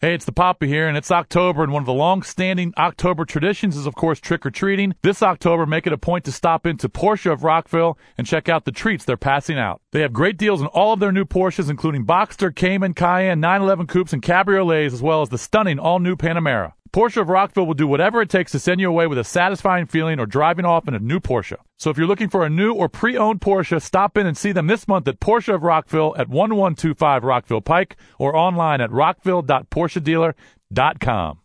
Hey, it's the Papa here, and it's October, and one of the long-standing October traditions is, of course, trick-or-treating. This October, make it a point to stop into Porsche of Rockville and check out the treats they're passing out. They have great deals on all of their new Porsches, including Boxster, Cayman, Cayenne, 911 Coupes, and Cabriolets, as well as the stunning all-new Panamera. Porsche of Rockville will do whatever it takes to send you away with a satisfying feeling or driving off in a new Porsche. So if you're looking for a new or pre-owned Porsche, stop in and see them this month at Porsche of Rockville at 1125 Rockville Pike or online at rockville.porschedealer.com.